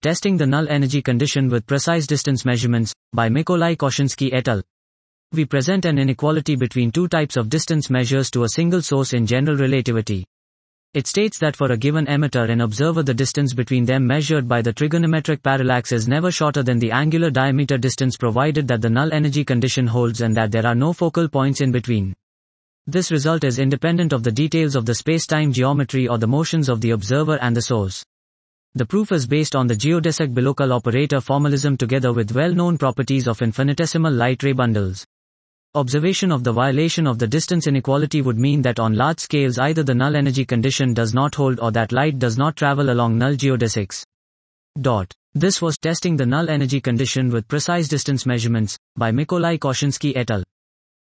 Testing the null energy condition with precise distance measurements, by Mykolai Koshinsky et al. We present an inequality between two types of distance measures to a single source in general relativity. It states that for a given emitter and observer, the distance between them measured by the trigonometric parallax is never shorter than the angular diameter distance, provided that the null energy condition holds and that there are no focal points in between. This result is independent of the details of the space-time geometry or the motions of the observer and the source. The proof is based on the geodesic bilocal operator formalism together with well-known properties of infinitesimal light ray bundles. Observation of the violation of the distance inequality would mean that on large scales either the null energy condition does not hold or that light does not travel along null geodesics. This was Testing the Null Energy Condition with Precise Distance Measurements, by Mykolai Koshinsky et al.